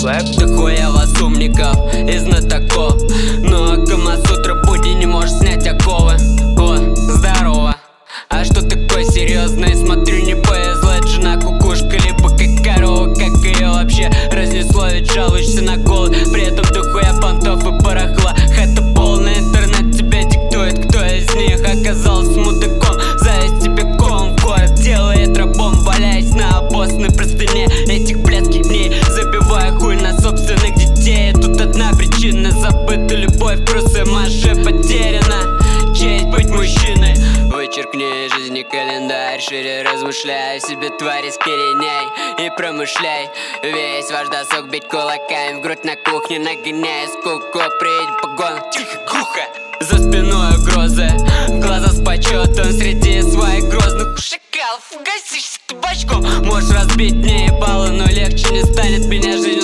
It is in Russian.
Дохуя вас умников и знатоков, но Камасутра Будди не может снять оковы. О, здорово, а что такое серьезное? Смотрю, не повезло, это жена кукушка, либо как корова. Как ее вообще разнесло, ведь жалуешься на голод, при этом дохуя понтов и барахла. Хата полная, интернет тебе диктует, кто из них оказался мудаком. Зависть тебе ком, город делает рабом, валяясь на обоссной простыне этих блядских дней, забивая хуй на собственных детей. Тут одна причина: забыта любовь, просто маше потеряна честь быть мужчиной. Вычеркни из жизни календарь, шире размышляй, в себе тварь искореняй и промышляй. Весь ваш досуг бить кулаками в грудь на кухне, нагоняя скуку. Приедь погон, тихо, глухо, за спиной угрозы, в глаза с почетом среди своих грозных шакалов. Угасишься табачком, можешь разбить мне ебало, но легче не станет. Меня жизнь